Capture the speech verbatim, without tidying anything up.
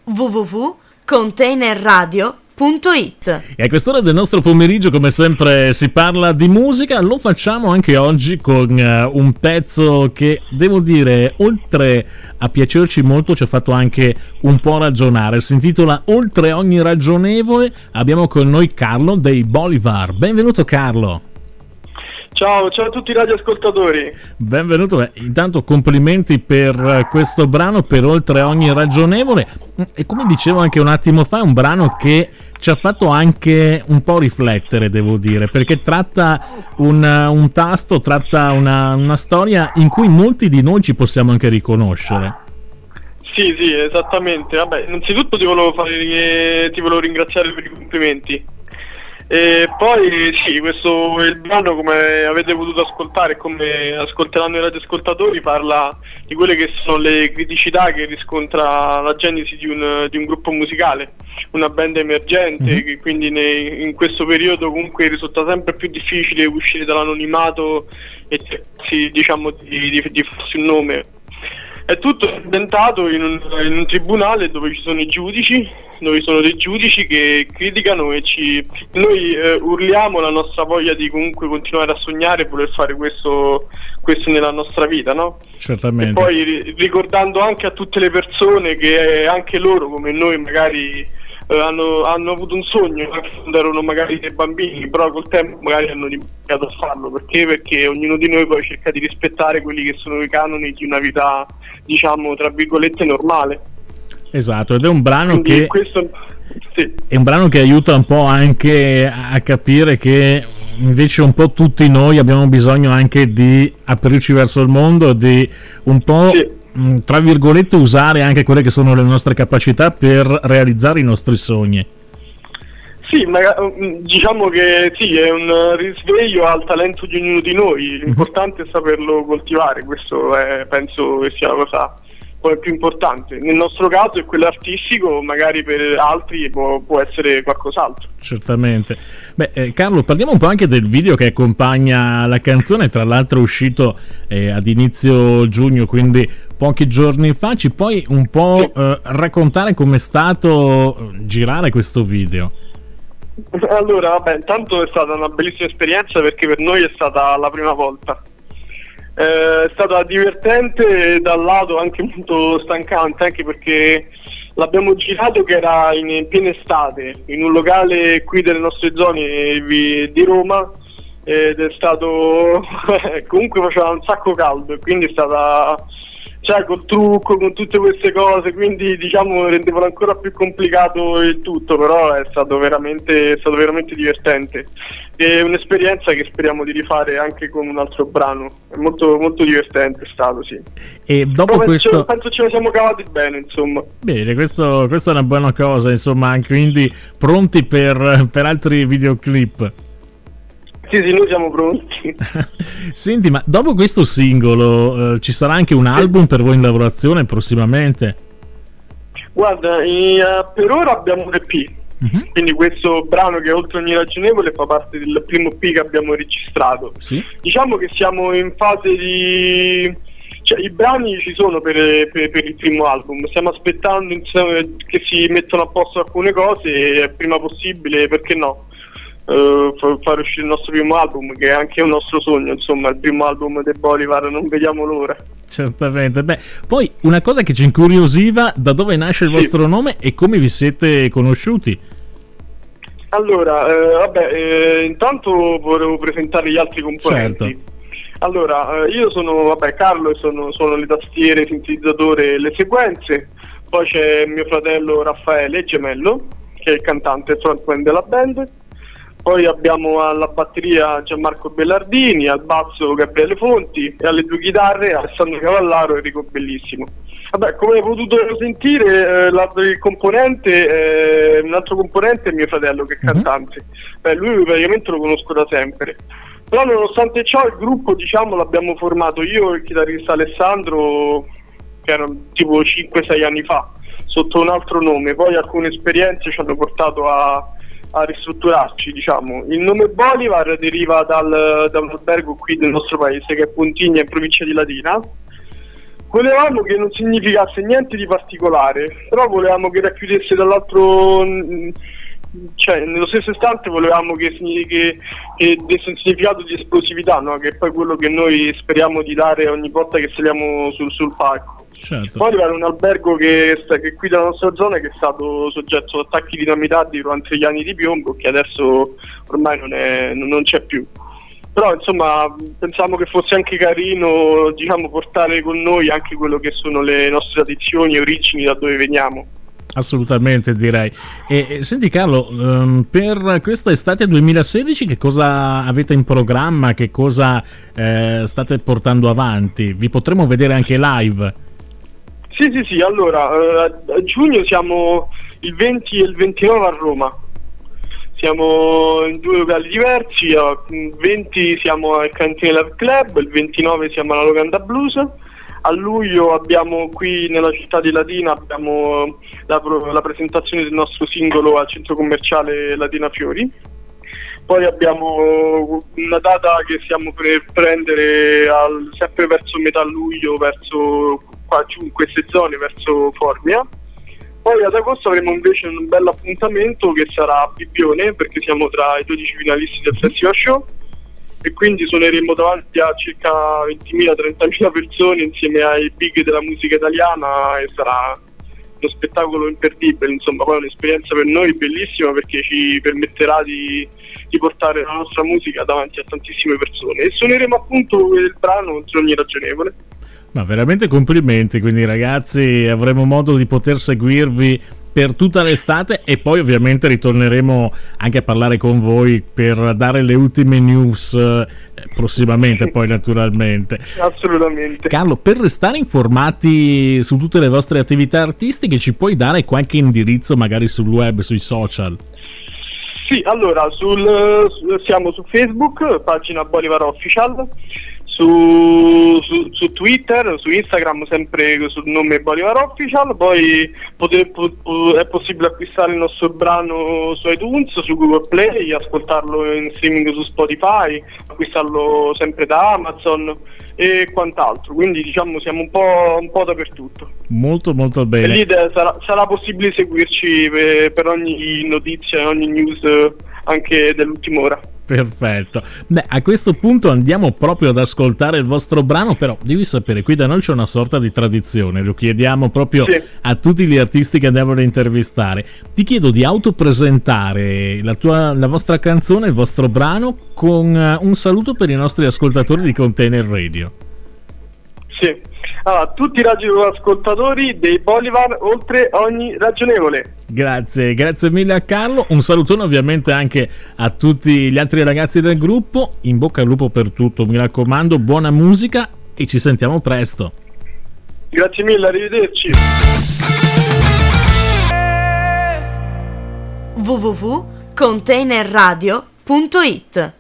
w w w punto container radio punto it. E a quest'ora del nostro pomeriggio, come sempre, si parla di musica. Lo facciamo anche oggi con uh, un pezzo che, devo dire, oltre a piacerci molto, ci ha fatto anche un po' ragionare. Si intitola Oltre ogni ragionevole. Abbiamo con noi Carlo dei Bolivar. Benvenuto, Carlo. Ciao, ciao a tutti i radioascoltatori. Benvenuto, eh, intanto complimenti per uh, questo brano, per Oltre ogni ragionevole. E come dicevo anche un attimo fa, è un brano che ci ha fatto anche un po' riflettere, devo dire, perché tratta un, un tasto, tratta una, una storia in cui molti di noi ci possiamo anche riconoscere. Sì, sì, esattamente. Vabbè, innanzitutto ti volevo fare, ti volevo ringraziare per i complimenti. E poi sì, questo il brano, come avete potuto ascoltare, come ascolteranno i radioascoltatori, parla di quelle che sono le criticità che riscontra la genesi di un, di un gruppo musicale, una band emergente, mm-hmm. che quindi nei, in questo periodo comunque risulta sempre più difficile uscire dall'anonimato e sì, diciamo di, di, di farsi un nome. È tutto ambientato in un, in un tribunale dove ci sono i giudici, dove sono dei giudici che criticano e ci noi eh, urliamo la nostra voglia di comunque continuare a sognare e voler fare questo, questo nella nostra vita, no? Certamente. E poi ricordando anche a tutte le persone che anche loro, come noi, magari eh, hanno, hanno avuto un sogno anche quando erano magari dei bambini, però col tempo magari hanno dimenticato a farlo. Perché? Perché ognuno di noi poi cerca di rispettare quelli che sono i canoni di una vita, diciamo, tra virgolette, normale. Esatto, ed è un brano Quindi che questo, sì. è un brano che aiuta un po' anche a capire che invece un po' tutti noi abbiamo bisogno anche di aprirci verso il mondo, di un po', sì, tra virgolette, usare anche quelle che sono le nostre capacità per realizzare i nostri sogni. Sì, ma diciamo che sì, è un risveglio al talento di ognuno di noi. L'importante è saperlo coltivare, questo è, penso che sia la cosa poi più importante. Nel nostro caso è quello artistico, magari per altri può, può essere qualcos'altro. Certamente. Beh, eh, Carlo, parliamo un po' anche del video che accompagna la canzone, tra l'altro è uscito eh, ad inizio giugno, quindi pochi giorni fa. Ci puoi un po' sì. eh, raccontare com'è stato girare questo video? Allora, vabbè, intanto è stata una bellissima esperienza perché per noi è stata la prima volta. Eh, è stata divertente e dal lato anche molto stancante, anche perché l'abbiamo girato che era in piena estate, in un locale qui delle nostre zone di Roma, ed è stato comunque faceva un sacco caldo e quindi è stata, cioè, col trucco, con tutte queste cose, quindi diciamo rendevano ancora più complicato il tutto, però è stato veramente, è stato veramente divertente. È un'esperienza che speriamo di rifare anche con un altro brano. È molto, molto divertente, è stato, sì. E dopo Però questo penso, penso ce ne siamo cavati bene, insomma. Bene, questo, questa è una buona cosa, insomma, anche quindi pronti per, per altri videoclip. Sì, sì, noi siamo pronti. Senti, ma dopo questo singolo eh, ci sarà anche un album per voi in lavorazione prossimamente? Guarda, in, uh, per ora abbiamo un E P. Uh-huh. Quindi questo brano, che è Oltre ogni ragionevole, fa parte del primo E P che abbiamo registrato. Sì. Diciamo che siamo in fase di, cioè i brani ci sono per, per, per il primo album, stiamo aspettando insomma, che si mettano a posto alcune cose e il prima possibile, perché no, uh, fare uscire il nostro primo album, che è anche un nostro sogno, insomma, il primo album dei Bolivar, non vediamo l'ora. Certamente. Beh, poi una cosa che ci incuriosiva: da dove nasce il sì. vostro nome e come vi siete conosciuti? Allora, eh, vabbè, eh, intanto volevo presentare gli altri componenti. Certo. Allora, eh, io sono, vabbè, Carlo, sono, sono le tastiere, sintetizzatore e le sequenze. Poi c'è mio fratello Raffaele, gemello, che è il cantante e frontman della band. Poi abbiamo alla batteria Gianmarco Bellardini, al basso Gabriele Fonti e alle due chitarre Alessandro Cavallaro e Enrico Bellissimo. Vabbè, come hai potuto sentire, eh, l'altro il componente, eh, un altro componente è mio fratello, che è cantante. Mm-hmm. Beh, lui praticamente lo conosco da sempre. Però nonostante ciò il gruppo, diciamo, l'abbiamo formato io e il chitarrista Alessandro, che erano tipo cinque sei anni fa, sotto un altro nome. Poi alcune esperienze ci hanno portato a a ristrutturarci, diciamo. Il nome Bolivar deriva dal, da un albergo qui del nostro paese, che è Pontigna, in provincia di Latina, volevamo che non significasse niente di particolare, però volevamo che racchiudesse dall'altro, cioè nello stesso istante volevamo che, che, che desse un significato di esplosività, no? Che è poi quello che noi speriamo di dare ogni volta che saliamo sul, sul palco. Certo. Poi arrivare un albergo che, sta, che qui dalla nostra zona, che è stato soggetto ad attacchi dinamitati durante gli anni di piombo, che adesso ormai non, è, non c'è più. Però insomma pensavamo che fosse anche carino, diciamo, portare con noi anche quello che sono le nostre tradizioni e origini, da dove veniamo. Assolutamente, direi. E, e senti Carlo, um, per questa estate duemilasedici che cosa avete in programma, che cosa eh, state portando avanti? Vi potremo vedere anche live? Sì, sì, sì, allora, eh, a giugno siamo il venti e il ventinove a Roma, siamo in due locali diversi, il venti siamo al Cantina Love Club, il ventinove siamo alla Locanda Blues, a luglio abbiamo qui nella città di Latina abbiamo la, la presentazione del nostro singolo al centro commerciale Latina Fiori. Poi abbiamo una data che stiamo per prendere al, sempre verso metà luglio, verso qua giù in queste zone, verso Formia. Poi ad agosto avremo invece un bel appuntamento che sarà a Bibbione, perché siamo tra i dodici finalisti del Festival Show, e quindi suoneremo davanti a circa ventimila trentamila persone insieme ai big della musica italiana, e sarà uno spettacolo imperdibile. Insomma, poi è un'esperienza per noi bellissima, perché ci permetterà di, di portare la nostra musica davanti a tantissime persone, e suoneremo appunto il brano Oltre ogni ragionevole. Ma veramente complimenti, quindi ragazzi, avremo modo di poter seguirvi per tutta l'estate, e poi ovviamente ritorneremo anche a parlare con voi per dare le ultime news eh, prossimamente, poi naturalmente. Assolutamente. Carlo, per restare informati su tutte le vostre attività artistiche, ci puoi dare qualche indirizzo magari sul web, sui social? Sì, allora sul, siamo su Facebook, pagina Bolivar Official, Su, su, su Twitter, su Instagram sempre sul nome Bolivar Official. Poi poter, po, è possibile acquistare il nostro brano su iTunes, su Google Play, ascoltarlo in streaming su Spotify, acquistarlo sempre da Amazon e quant'altro, quindi diciamo siamo un po', un po' dappertutto. Molto molto bene. E lì sarà, sarà possibile seguirci per, per ogni notizia, ogni news anche dell'ultima ora. Perfetto. Beh, a questo punto andiamo proprio ad ascoltare il vostro brano, però devi sapere, qui da noi c'è una sorta di tradizione, lo chiediamo proprio sì. a tutti gli artisti che andiamo ad intervistare. Ti chiedo di autopresentare la, tua, la vostra canzone, il vostro brano, con un saluto per i nostri ascoltatori di Container Radio. Sì, allora, tutti i radioascoltatori dei Bolivar Oltre ogni ragionevole. Grazie, grazie mille a Carlo, un salutone ovviamente anche a tutti gli altri ragazzi del gruppo, in bocca al lupo per tutto, mi raccomando, buona musica e ci sentiamo presto. Grazie mille, arrivederci. w w w punto container radio punto it